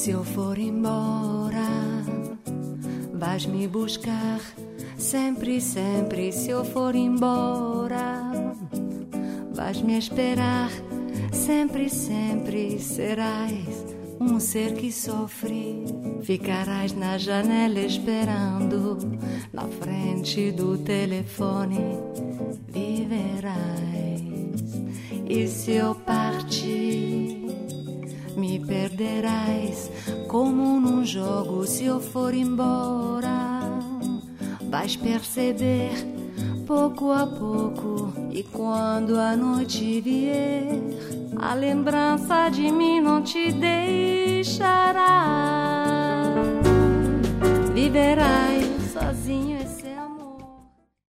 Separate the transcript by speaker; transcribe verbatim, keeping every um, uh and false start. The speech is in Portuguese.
Speaker 1: Se eu for embora, vais me buscar sempre, sempre. Se eu for embora, vais me esperar sempre, sempre. Serás um ser que sofre, ficarás na janela esperando, na frente do telefone viverás. E se eu partir, me perderás como num jogo. Se eu for embora, vais perceber pouco a pouco. E quando a noite vier, a lembrança de mim não te deixará.